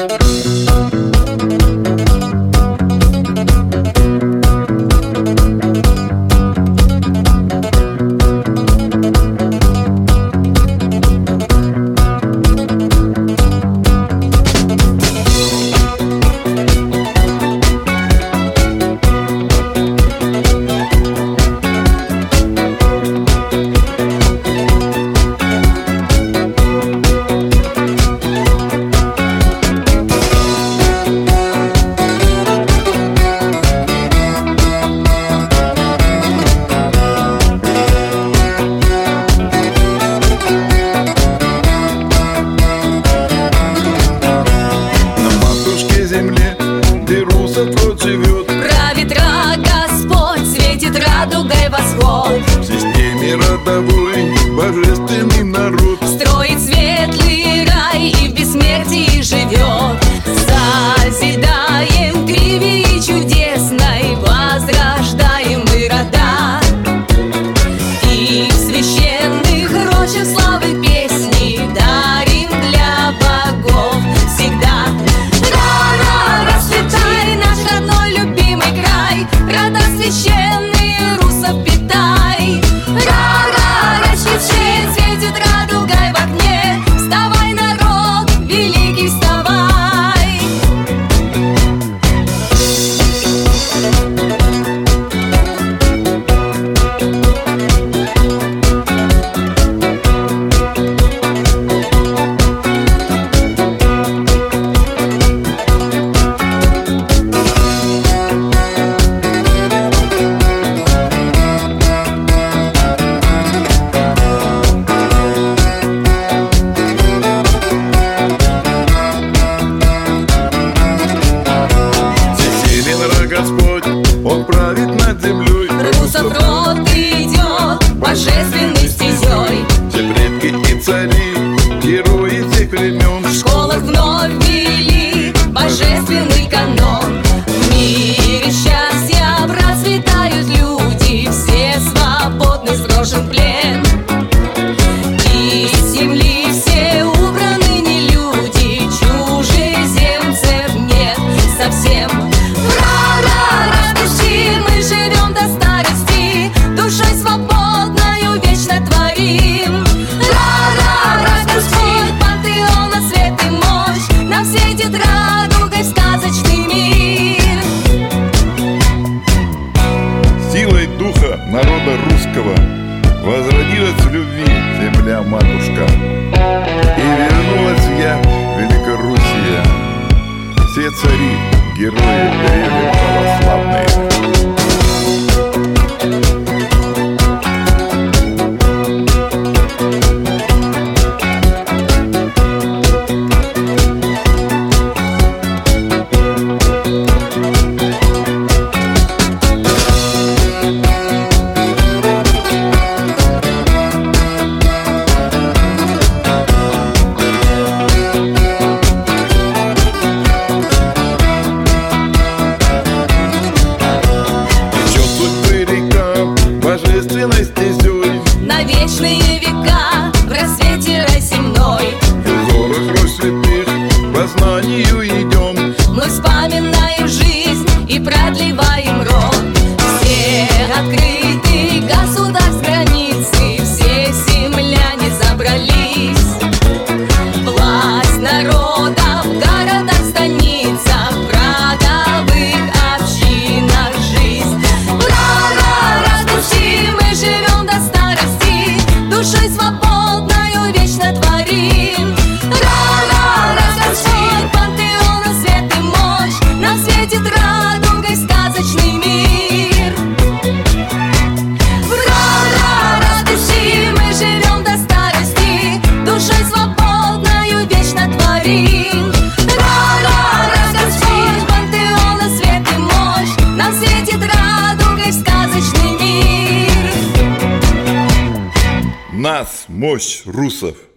Живет. Правит Господь, светит радугой восход. В системе родовой божественный народ Строит светлый рай и в бессмертии живет. Созидаем кривии чудесной, возрождаем мы рода. И в священных рощах славы песни дарим для богов всегда. Расцветай наш родной любимый край, рода священные русов питай. Расцветай, светит радугой в окне. Вставай, народ великий, вставай. Господь, Он правит над землей. Русов род идет божественной стезей. Все предки и цари, герои всех времен. В школах вновь ввели божественный канон. В мире счастья процветают люди, все свободны, сброшен плен. Из земли все убраны не люди, чужеземцев нет совсем. Мы живем до старости, душой свободною вечно творим. Господь, пантеона, свет и мощь, нам светит радугой в сказочный мир. Силой духа народа русского возродилась в любви земля-матушка, и вернулась я, Великороссия. Все цари, герои древних православные. Божественной стезей На вечные века в рассвете рай земной. В узорах рощ святых по знанию идем. Мы вспоминаем жизнь и продлеваем род. Все открыты государств границы, все земляне забрались. Власть народа в городах, станицах, в родовых общинах жизнь. Мы живем до старости, душой свободною вечно творим. Господь, пантеона, свет и мощь, нам светит радугой в сказочный мир. Мы живем до старости, душой свободною вечно творим. Господь, пантеона, свет и мощь, нам светит радугой в сказочный мир. Нас, мощь русов.